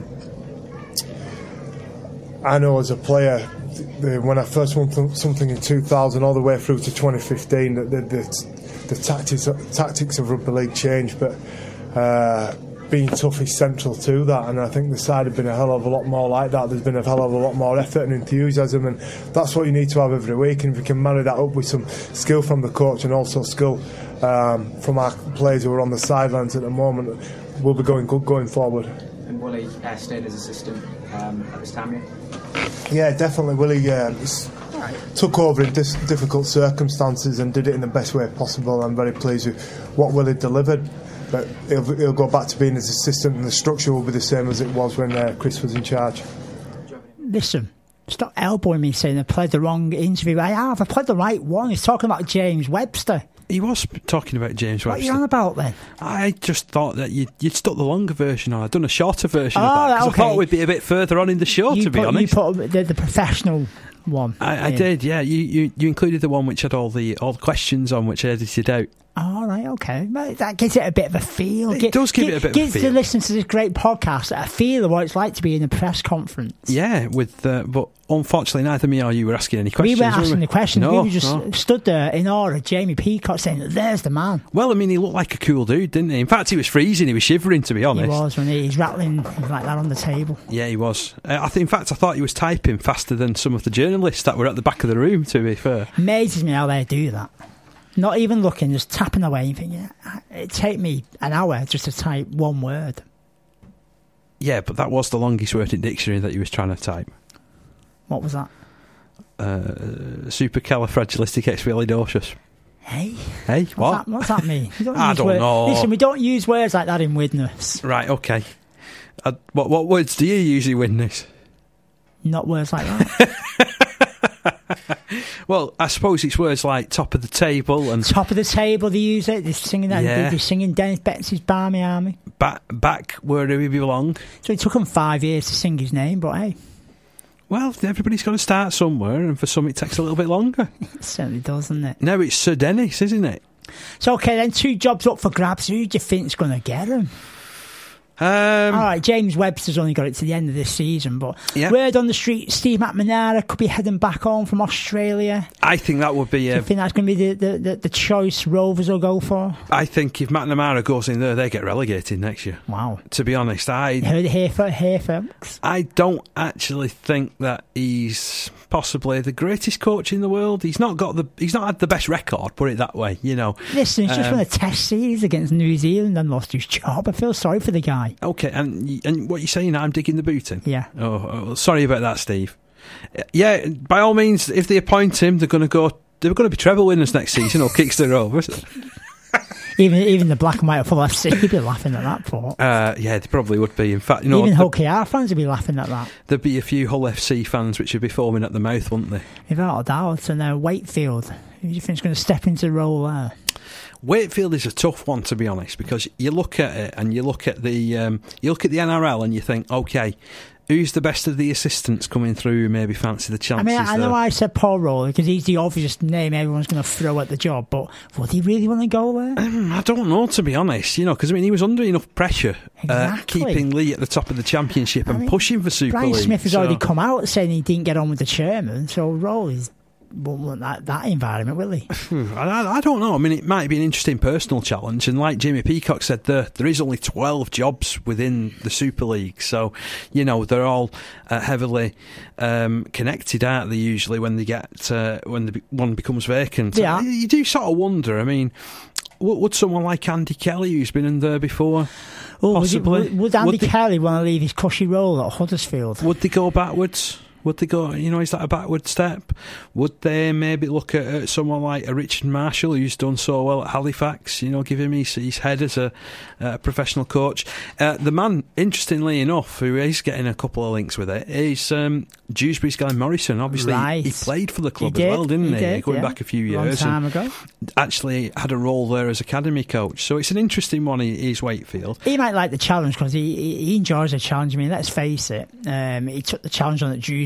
I know as a player, the, when I first won th- something in two thousand all the way through to twenty fifteen, the, the, the, the tactics tactics of rugby league changed, but uh, being tough is central to that, and I think the side have been a hell of a lot more like that. There's been a hell of a lot more effort and enthusiasm, and that's what you need to have every week. And if we can marry that up with some skill from the coach and also skill um, from our players who are on the sidelines at the moment, we'll be going good going forward. And Willie uh, stayed as assistant um, at this time, yeah? Yeah, definitely. Willie uh, right. took over in dis- difficult circumstances and did it in the best way possible. I'm very pleased with what Willie delivered. But he'll, he'll go back to being his assistant, and the structure will be the same as it was when uh, Chris was in charge. Listen, stop elbowing me saying I played the wrong interview. I have, I played the right one. He's talking about James Webster. He was talking about James what Webster. What are you on about then? I just thought that you'd, you'd stuck the longer version on. I'd done a shorter version oh, of that, because okay. I thought we'd be a bit further on in the show, you to be put, honest. You put the, the professional one. I, I did, yeah. You, you you included the one which had all the all the questions on, which I edited out. All right, okay. That gives it a bit of a feel. It G- does give g- it a bit gives of a feel. Gives the listeners to this great podcast a feel of what it's like to be in a press conference. Yeah, with uh, but unfortunately neither me or you were asking any questions. We weren't asking we? the questions. No, we were just no. stood there in awe of Jamie Peacock saying, there's the man. Well, I mean, he looked like a cool dude, didn't he? In fact, he was freezing. He was shivering, to be honest. He was, when he, he's rattling like that on the table. Yeah, he was. Uh, I think, in fact, I thought he was typing faster than some of the journalists that were at the back of the room, to be fair. Amazes me how they do that. Not even looking, just tapping away and thinking, it'd take me an hour just to type one word. Yeah, but that was the longest word in dictionary that he was trying to type. What was that? Uh, supercalifragilisticexpialidocious. Hey? Hey, what's what? That, what's that mean? Don't I use don't word- know. Listen, we don't use words like that in Widnes. Right, okay. Uh, what, what words do you usually win this? Not words like that. Well, I suppose it's words like top of the table and top of the table. They use it. They're singing that. Yeah. They're singing Dennis Betts' Barmy Army. Back, back where do we belong? So it took them five years to sing his name, but hey. Well, everybody's got to start somewhere, and for some it takes a little bit longer. It certainly does, doesn't it? No, it's Sir Dennis, isn't it? So okay, then two jobs up for grabs. Who do you think's going to get them? Um, All right, James Webster's only got it to the end of this season, but yeah. word on the street, Steve McManara could be heading back home from Australia. I think that would be... Uh, do you think that's going to be the, the, the, the choice Rovers will go for? I think if McNamara goes in there, they get relegated next year. Wow. To be honest, I... You heard it here, for, here folks. I don't actually think that he's possibly the greatest coach in the world. He's not got the... He's not had the best record, put it that way, you know. Listen, he's um, just won a test series against New Zealand and lost his job. I feel sorry for the guy. Okay, and and what you're saying, I'm digging the boot in? Yeah. Oh, oh, sorry about that, Steve. Yeah, by all means, if they appoint him, they're going to go. They're going to be treble winners next season, or Kickster Rovers. even even the black and white full F C would be laughing at that thought. Uh, yeah, they probably would be. In fact, you know, even Hull K R fans would be laughing at that. There'd be a few Hull F C fans which would be foaming at the mouth, wouldn't they? Without a doubt. And uh, Wakefield, who do you think's going to step into the role there? Wakefield is a tough one, to be honest, because you look at it and you look at the um, you look at the N R L and you think, okay, who's the best of the assistants coming through who maybe fancy the chances? I mean, I know there? I said Paul Rowley because he's the obvious name everyone's going to throw at the job, but would he really want to go there? Um, I don't know, to be honest, you know, because I mean, he was under enough pressure, exactly. uh, keeping Lee at the top of the championship and I mean, pushing for Super Brian League. Smith has so. already come out saying he didn't get on with the chairman, so Rowley's won't want that, that environment, will he? I, I don't know. I mean, it might be an interesting personal challenge, and like Jamie Peacock said, there there is only twelve jobs within the Super League, so you know they're all uh, heavily um, connected, aren't they? Usually, when they get uh, when the, one becomes vacant, yeah. you, you do sort of wonder. I mean, would, would someone like Andy Kelly, who's been in there before, oh, possibly? Would, would, would Andy would they, Kelly want to leave his cushy role at Huddersfield? Would they go backwards? Would they go, you know, is that a backward step? Would they maybe look at, at someone like a Richard Marshall, who's done so well at Halifax, you know, give him his, his head as a, a professional coach? Uh, the man, interestingly enough, who is getting a couple of links with it, is um, Dewsbury's Glenn Morrison. Obviously, right. he played for the club he as did. well, didn't he? he? Did, Going yeah. back a few years. Long time ago. Actually had a role there as academy coach. So it's an interesting one, is Wakefield. He might like the challenge because he, he enjoys a challenge. I mean, let's face it, um, he took the challenge on at Dewsbury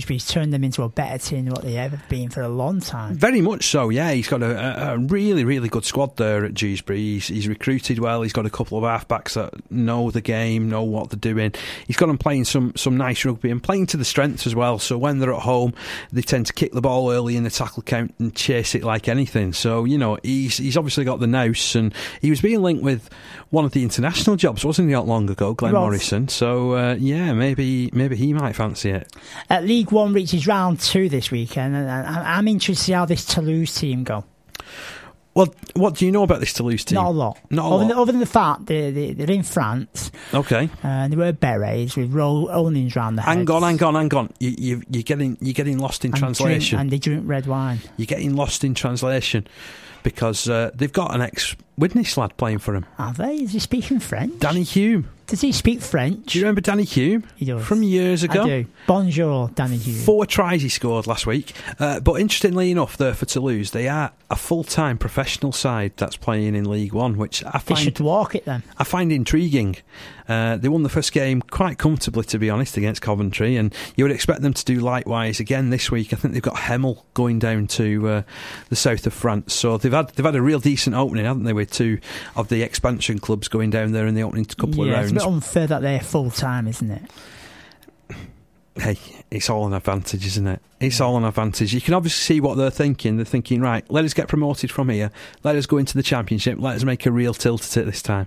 Dewsbury's turned them into a better team than what they've ever been for a long time. Very much so, yeah. He's got a, a really, really good squad there at Dewsbury. He's, he's recruited well. He's got a couple of halfbacks that know the game, know what they're doing. He's got them playing some, some nice rugby and playing to the strengths as well. So when they're at home, they tend to kick the ball early in the tackle count and chase it like anything. So, you know, he's he's obviously got the nous, and he was being linked with one of the international jobs, wasn't he, not long ago, Glenn Morrison? So, uh, yeah, maybe maybe he might fancy it. Uh, League One reaches round two this weekend, and I'm interested to see how this Toulouse team go. Well, what do you know about this Toulouse team? Not a lot. Not a other, lot. Than, other than the fact they're, they're, they're in France. Okay. Uh, they wear berets with roll onions round the head. Hang on, hang on, hang on. You, you, you're getting you're getting lost in and translation. Drink, and they drink red wine. You're getting lost in translation because uh, they've got an ex-Widnes lad playing for them. Are they? Is he speaking French? Danny Hume. Does he speak French? Do you remember Danny Hume? He does. From years ago? I do. Bonjour, Danny Hume. Four tries he scored last week. Uh, but interestingly enough, there for Toulouse, they are a full-time professional side that's playing in League One, which I find... They should walk it then. I find intriguing. Uh, they won the first game quite comfortably, to be honest, against Coventry, and you would expect them to do likewise again this week. I think they've got Hemel going down to uh, the south of France, so they've had they've had a real decent opening, haven't they, with two of the expansion clubs going down there in the opening couple yeah, of rounds. It's a bit unfair that they're full time, isn't it? Hey, it's all an advantage, isn't it? It's all an advantage. You can obviously see what they're thinking. They're thinking, right, let us get promoted from here. Let us go into the Championship. Let us make a real tilt at it this time.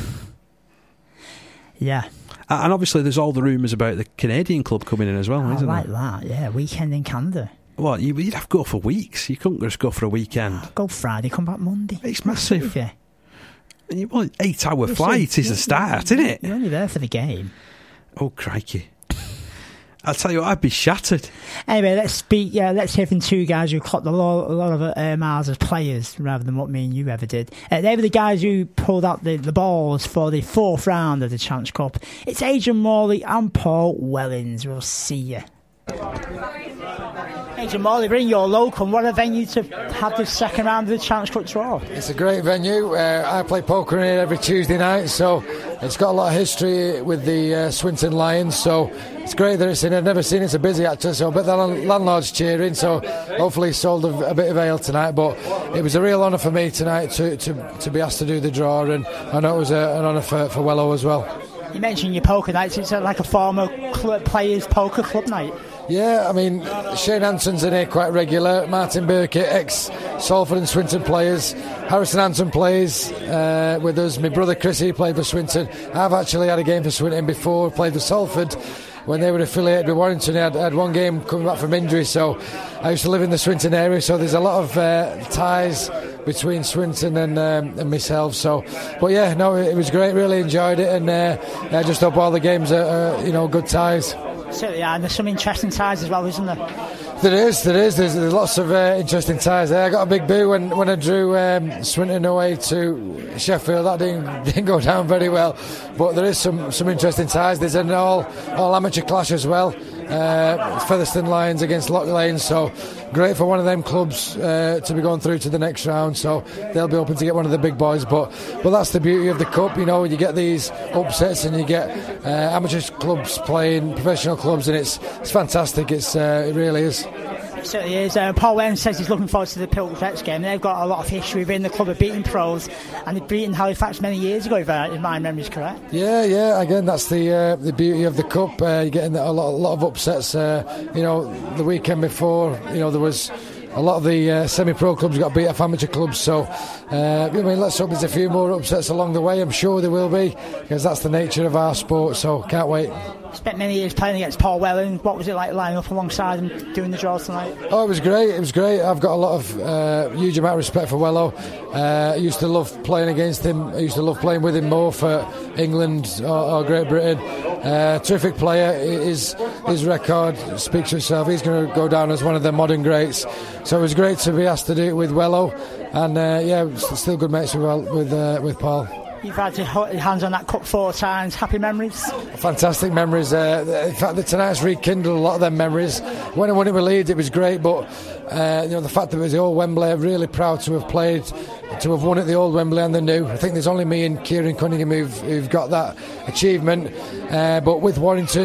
Yeah. And obviously there's all the rumours about the Canadian club coming in as well, I isn't like there? that, yeah. Weekend in Canada. Well, you'd have to go for weeks. You couldn't just go for a weekend. Go Friday, come back Monday. It's massive. Yeah. Well, eight-hour flight is the start, isn't it? You're only there for the game. Oh, crikey. I'll tell you what, I'd be shattered. Anyway, let's speak. Yeah, let's hear from two guys who clocked a lot, a lot of uh, miles as players rather than what me and you ever did. Uh, they were the guys who pulled out the, the balls for the fourth round of the Challenge Cup. It's Adrian Morley and Paul Wellens. We'll see you. Adrian Morley, bring your local. What a venue to have the second round of the Challenge Cup draw. It's a great venue. Uh, I play poker in it every Tuesday night, so it's got a lot of history with the uh, Swinton Lions, so it's great that it's in. I've never seen it so busy actually, so I bet the landlord's cheering, so hopefully he sold a, a bit of ale tonight, but it was a real honour for me tonight to, to, to be asked to do the draw, and I know it was a, an honour for, for Wello as well. You mentioned your poker nights. It's like a former club, players' poker club night. Yeah, I mean, Shane Hanson's in here quite regular. Martin Burkett, ex-Salford and Swinton players. Harrison Hanson plays uh, with us. My brother Chris, he played for Swinton. I've actually had a game for Swinton before. Played for Salford when they were affiliated with Warrington. I had, I had one game coming back from injury, so I used to live in the Swinton area, so there's a lot of uh, ties between Swinton and, um, and myself. So, but yeah, no, it was great. Really enjoyed it, and uh, I just hope all the games are, are, you know, good ties. Certainly, yeah, and there's some interesting ties as well, isn't there? There is, there is. There's, there's lots of uh, interesting ties there. I got a big boo when, when I drew um, Swinton away to Sheffield. That didn't didn't go down very well, but there is some, some interesting ties. There's an all all amateur clash as well. Uh, Featherstone Lions against Loch Lane, so great for one of them clubs uh, to be going through to the next round, so they'll be hoping to get one of the big boys, but but that's the beauty of the cup, you know, you get these upsets and you get uh, amateur clubs playing professional clubs, and it's it's fantastic. It's uh, it really is. It certainly is. Uh, Paul Wellens says he's looking forward to the Pilgrim Vets game. They've got a lot of history within the club of beating pros, and they've beaten Halifax many years ago, if, uh, if my memory is correct. Yeah, yeah. Again, that's the uh, the beauty of the cup. Uh, you're getting a lot, a lot of upsets. Uh, you know, the weekend before, you know, there was a lot of the uh, semi-pro clubs got beat off amateur clubs, so uh, I mean, let's hope there's a few more upsets along the way. I'm sure there will be, because that's the nature of our sport, so can't wait. Spent many years playing against Paul Wellens. What was it like lining up alongside him doing the draws tonight? Oh, it was great. It was great. I've got a lot of uh, huge amount of respect for Wello. Uh, I used to love playing against him. I used to love playing with him more for England or, or Great Britain. Uh, terrific player. His his record speaks for itself. He's going to go down as one of the modern greats. So it was great to be asked to do it with Wello, and uh, yeah, still good mates with with uh, with Paul. You've had your hands on that cup four times. Happy memories? Fantastic memories. Uh, in fact, the tonight's rekindled a lot of them memories. When I won it with Leeds, it was great, but uh, you know, the fact that it was the old Wembley, I'm really proud to have played, to have won at the old Wembley and the new. I think there's only me and Kieran Cunningham who've, who've got that achievement. Uh, but with Warrington,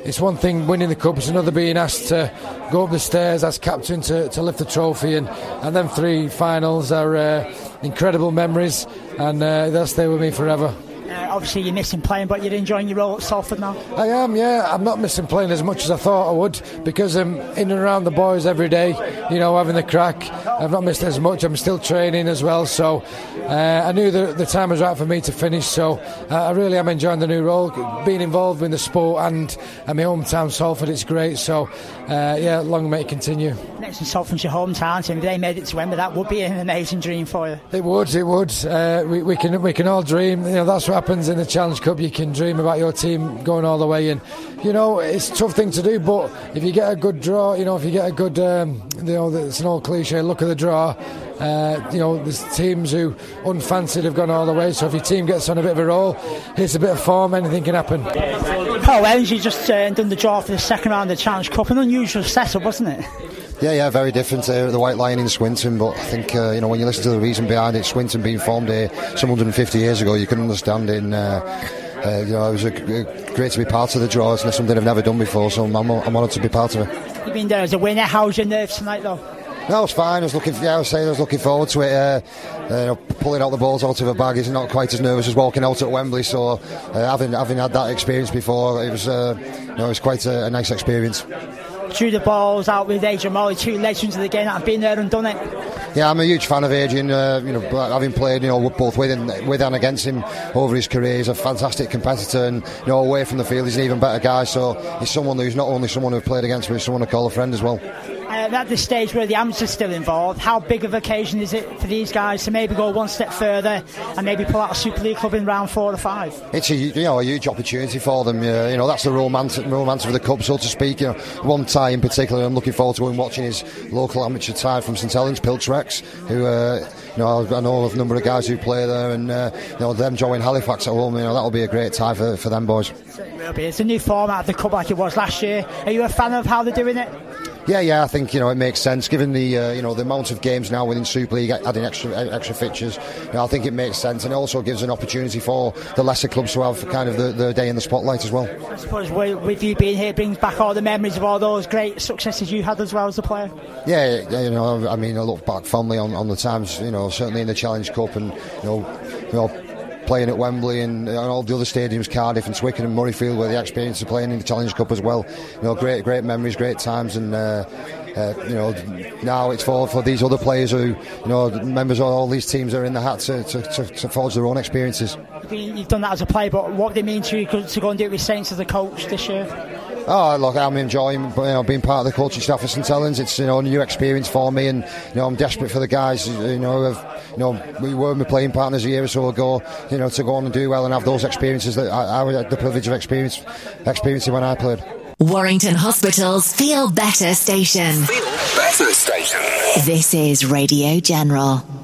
it's one thing winning the cup, it's another being asked to go up the stairs as captain to, to lift the trophy, and, and them three finals are uh, incredible memories, and uh, they'll stay with me forever. Uh, obviously you're missing playing, but you're enjoying your role at Salford now? I am, yeah. I'm not missing playing as much as I thought I would, because I'm in and around the boys every day, you know, having the crack. I've not missed as much. I'm still training as well, so uh, I knew that the time was right for me to finish, so uh, I really am enjoying the new role, being involved in the sport, and, and my hometown Salford, it's great, so uh, yeah, long may it continue. Next in Salford's your hometown, so if they made it to Wembley, that would be an amazing dream for you. It would, it would. Uh, we, we can we can all dream, you know, that's what happens in the Challenge Cup. You can dream about your team going all the way, and you know it's a tough thing to do, but if you get a good draw, you know, if you get a good um, you know, it's an old cliche, look at the draw, uh, you know, there's teams who unfancied have gone all the way, so if your team gets on a bit of a roll, hits a bit of form, anything can happen. Paul Evans, you just uh, done the draw for the second round of the Challenge Cup, an unusual setup, wasn't it? Yeah, yeah, very different here at the White Lion in Swinton, but I think, uh, you know, when you listen to the reason behind it, Swinton being formed here some one hundred fifty years ago, you can understand in, uh, uh, you know, it was a, a great to be part of the draw. It's something I've never done before, so I'm, I'm honoured to be part of it. You've been there as a winner. How's your nerves tonight, though? No, it was fine. I was looking. Yeah, I was saying I was looking forward to it. Uh, uh, you know, pulling out the balls out of a bag is not quite as nervous as walking out at Wembley. So, uh, having having had that experience before, it was, uh, you know, it was quite a, a nice experience. Threw the balls out with Adrian Morley, two legends of the game that have been there and done it. Yeah, I'm a huge fan of Adrian. Uh, you know, having played, you know, both with and with and against him over his career, he's a fantastic competitor, and you know, away from the field, he's an even better guy. So he's someone who's not only someone who've played against me, he's someone to call a friend as well. Uh, at this stage where the amateurs are still involved, how big of an occasion is it for these guys to maybe go one step further and maybe pull out a Super League club in round four or five? It's a, you know, a huge opportunity for them. Uh, you know, that's the romance, romance of the cup, so to speak. You know, one tie in particular, I'm looking forward to going watching his local amateur tie from St Helens, Piltrex, who, uh, you know, I know a number of guys who play there, and uh, you know, them joining Halifax at home. You know, that'll be a great tie for for them boys. It will be. It's a new format of the cup like it was last year. Are you a fan of how they're doing it? Yeah, yeah, I think, you know, it makes sense given the uh, you know, the amount of games now within Super League, adding extra extra fixtures. You know, I think it makes sense, and it also gives an opportunity for the lesser clubs to have kind of the, the day in the spotlight as well. I suppose with you being here, it brings back all the memories of all those great successes you had as well as a player. Yeah, you know, I mean, I look back fondly on, on the times, you know, certainly in the Challenge Cup, and you know, you know. playing at Wembley and, and all the other stadiums, Cardiff and Twickenham and Murrayfield, where the experience of playing in the Challenge Cup as well. You know, great, great memories, great times, and uh, uh, you know, now it's for for these other players who, you know, members of all these teams are in the hat to, to, to, to forge their own experiences. You've done that as a player, but what did it mean to you to go and do it with Saints as a coach this year? Oh, look, I'm enjoying, you know, being part of the coaching staff at St Helens. It's, you know, a new experience for me, and you know, I'm desperate for the guys. You know, who have, you know, we were my playing partners a year or so ago. You know, to go on and do well and have those experiences that I, I had the privilege of experience, experiencing when I played. Warrington Hospital's Feel Better Station. Feel Better Station. This is Radio General.